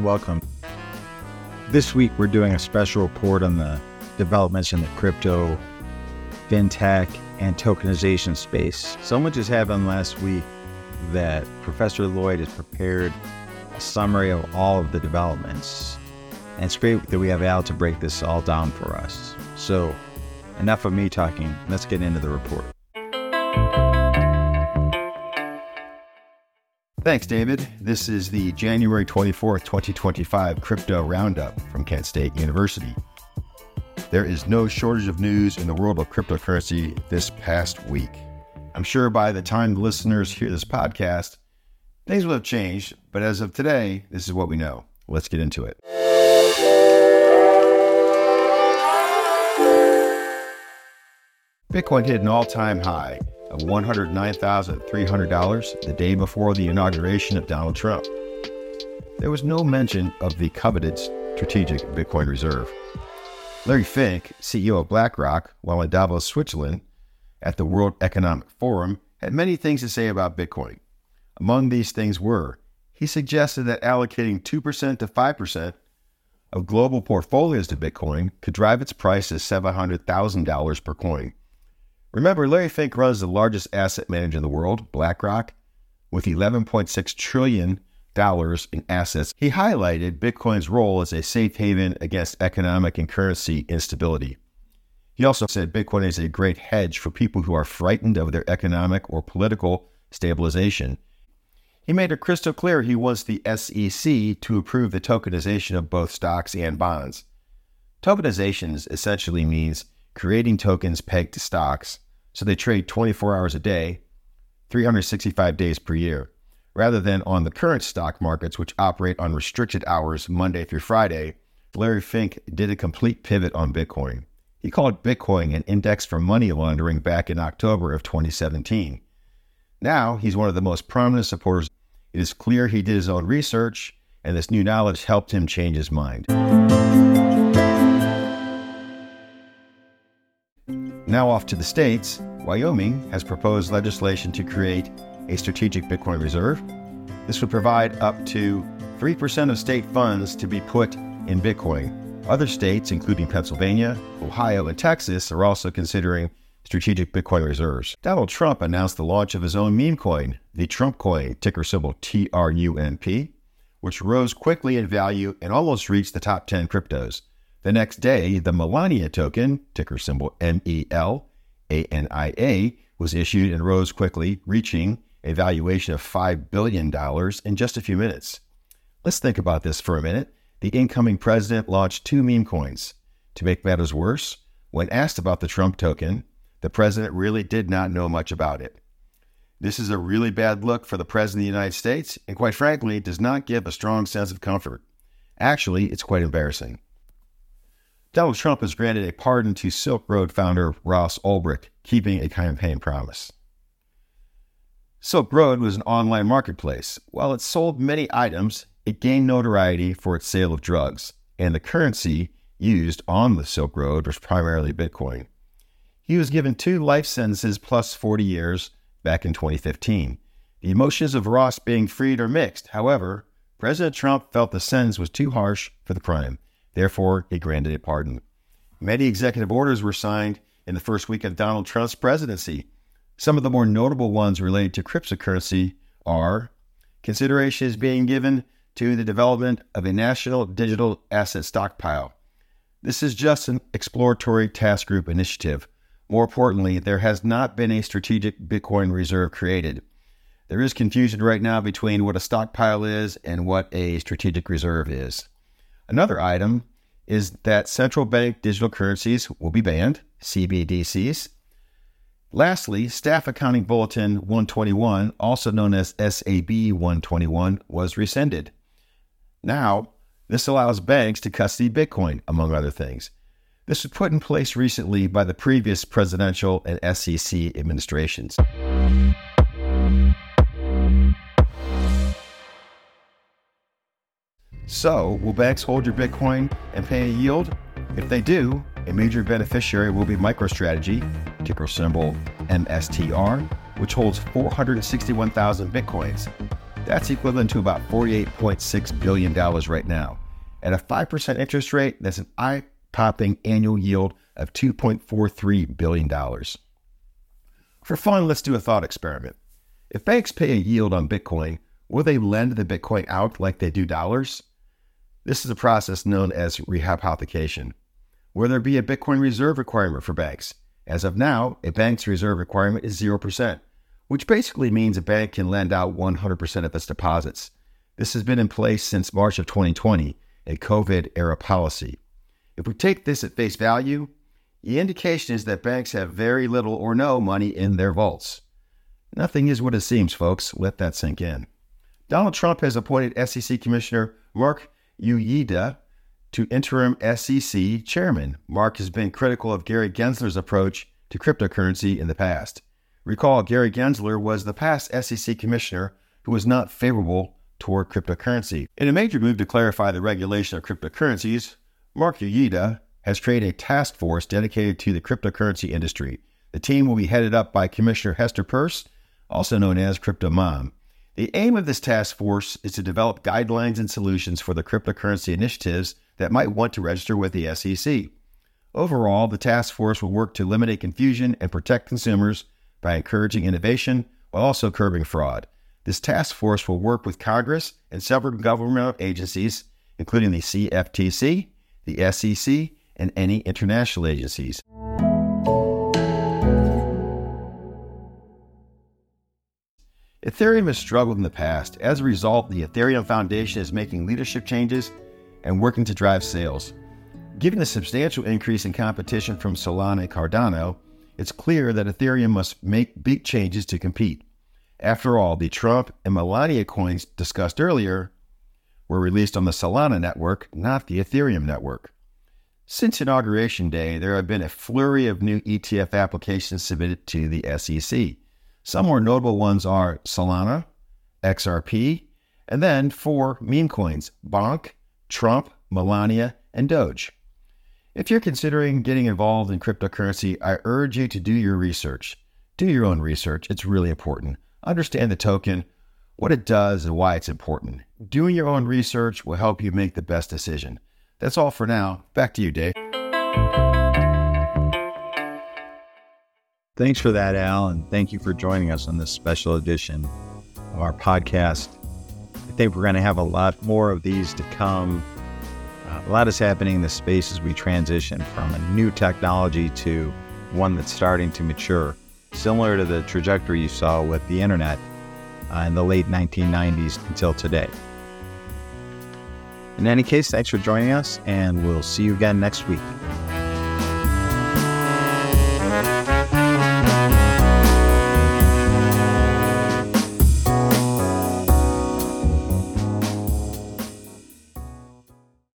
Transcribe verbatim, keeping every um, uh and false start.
welcome. This week, we're doing a special report on the developments in the crypto, fintech, and tokenization space. So much has happened last week that Professor Lloyd has prepared a summary of all of the developments. And it's great that we have Al to break this all down for us. So enough of me talking. Let's get into the report. Thanks, David. This is the January twenty-fourth, twenty twenty-five Crypto Roundup from Kent State University. There is no shortage of news in the world of cryptocurrency this past week. I'm sure by the time the listeners hear this podcast, things will have changed, but as of today, this is what we know. Let's get into it. Bitcoin hit an all-time high of one hundred nine thousand three hundred dollars the day before the inauguration of Donald Trump. There was no mention of the coveted strategic Bitcoin reserve. Larry Fink, C E O of BlackRock, while in Davos, Switzerland, at the World Economic Forum, had many things to say about Bitcoin. Among these things were, he suggested that allocating two percent to five percent of global portfolios to Bitcoin could drive its price to seven hundred thousand dollars per coin. Remember, Larry Fink runs the largest asset manager in the world, BlackRock, with eleven point six trillion dollars in assets. He highlighted Bitcoin's role as a safe haven against economic and currency instability. He also said Bitcoin is a great hedge for people who are frightened of their economic or political stabilization. He made it crystal clear he wants the S E C to approve the tokenization of both stocks and bonds. Tokenization essentially means creating tokens pegged to stocks so they trade twenty-four hours a day, three hundred sixty-five days per year, rather than on the current stock markets which operate on restricted hours Monday through Friday. Larry Fink did a complete pivot on Bitcoin. He called Bitcoin an index for money laundering back in October of twenty seventeen. Now he's one of the most prominent supporters. It is clear he did his own research, and this new knowledge helped him change his mind. Now off to the States, Wyoming has proposed legislation to create a strategic Bitcoin reserve. This would provide up to three percent of state funds to be put in Bitcoin. Other states, including Pennsylvania, Ohio, and Texas, are also considering strategic Bitcoin reserves. Donald Trump announced the launch of his own meme coin, the Trump coin, ticker symbol T R U M P, which rose quickly in value and almost reached the top ten cryptos. The next day, the Melania token, ticker symbol M E L A N I A, was issued and rose quickly, reaching a valuation of five billion dollars in just a few minutes. Let's think about this for a minute. The incoming president launched two meme coins. To make matters worse, when asked about the Trump token, the president really did not know much about it. This is a really bad look for the president of the United States, and quite frankly, does not give a strong sense of comfort. Actually, it's quite embarrassing. Donald Trump has granted a pardon to Silk Road founder Ross Ulbricht, keeping a campaign promise. Silk Road was an online marketplace. While it sold many items, it gained notoriety for its sale of drugs, and the currency used on the Silk Road was primarily Bitcoin. He was given two life sentences plus forty years back in twenty fifteen. The emotions of Ross being freed are mixed. However, President Trump felt the sentence was too harsh for the crime. Therefore, he granted a pardon. Many executive orders were signed in the first week of Donald Trump's presidency. Some of the more notable ones related to cryptocurrency are: consideration is being given to the development of a national digital asset stockpile. This is just an exploratory task group initiative. More importantly, there has not been a strategic Bitcoin reserve created. There is confusion right now between what a stockpile is and what a strategic reserve is. Another item is that central bank digital currencies will be banned, C B D Cs. Lastly, Staff Accounting Bulletin one twenty-one, also known as S A B one twenty-one, was rescinded. Now, this allows banks to custody Bitcoin, among other things. This was put in place recently by the previous presidential and S E C administrations. So, will banks hold your Bitcoin and pay a yield? If they do, a major beneficiary will be MicroStrategy, ticker symbol M S T R, which holds four hundred sixty-one thousand Bitcoins. That's equivalent to about forty-eight point six billion dollars right now. At a five percent interest rate, that's an eye-popping annual yield of two point four three billion dollars. For fun, let's do a thought experiment. If banks pay a yield on Bitcoin, will they lend the Bitcoin out like they do dollars? This is a process known as rehypothecation. Will there be a Bitcoin reserve requirement for banks? As of now, a bank's reserve requirement is zero percent, which basically means a bank can lend out one hundred percent of its deposits. This has been in place since March of twenty twenty, a COVID-era policy. If we take this at face value, the indication is that banks have very little or no money in their vaults. Nothing is what it seems, folks. Let that sink in. Donald Trump has appointed S E C Commissioner Mark Uyeda to interim S E C chairman. Mark has been critical of Gary Gensler's approach to cryptocurrency in the past. Recall, Gary Gensler was the past S E C commissioner who was not favorable toward cryptocurrency. In a major move to clarify the regulation of cryptocurrencies, Mark Uyeda has created a task force dedicated to the cryptocurrency industry. The team will be headed up by Commissioner Hester Peirce, also known as Crypto Mom. The aim of this task force is to develop guidelines and solutions for the cryptocurrency initiatives that might want to register with the S E C. Overall, the task force will work to eliminate confusion and protect consumers by encouraging innovation while also curbing fraud. This task force will work with Congress and several governmental agencies, including the C F T C, the S E C, and any international agencies. Ethereum has struggled in the past. As a result, the Ethereum Foundation is making leadership changes and working to drive sales. Given the substantial increase in competition from Solana and Cardano, it's clear that Ethereum must make big changes to compete. After all, the Trump and Melania coins discussed earlier were released on the Solana network, not the Ethereum network. Since Inauguration Day, there have been a flurry of new E T F applications submitted to the S E C. Some more notable ones are Solana, X R P, and then four meme coins, Bonk, Trump, Melania, and Doge. If you're considering getting involved in cryptocurrency, I urge you to do your research. Do your own research. It's really important. Understand the token, what it does, and why it's important. Doing your own research will help you make the best decision. That's all for now. Back to you, Dave. Thanks for that, Al, and thank you for joining us on this special edition of our podcast. I think we're going to have a lot more of these to come. Uh, a lot is happening in the space as we transition from a new technology to one that's starting to mature, similar to the trajectory you saw with the internet uh, in the late nineteen nineties until today. In any case, thanks for joining us, and we'll see you again next week.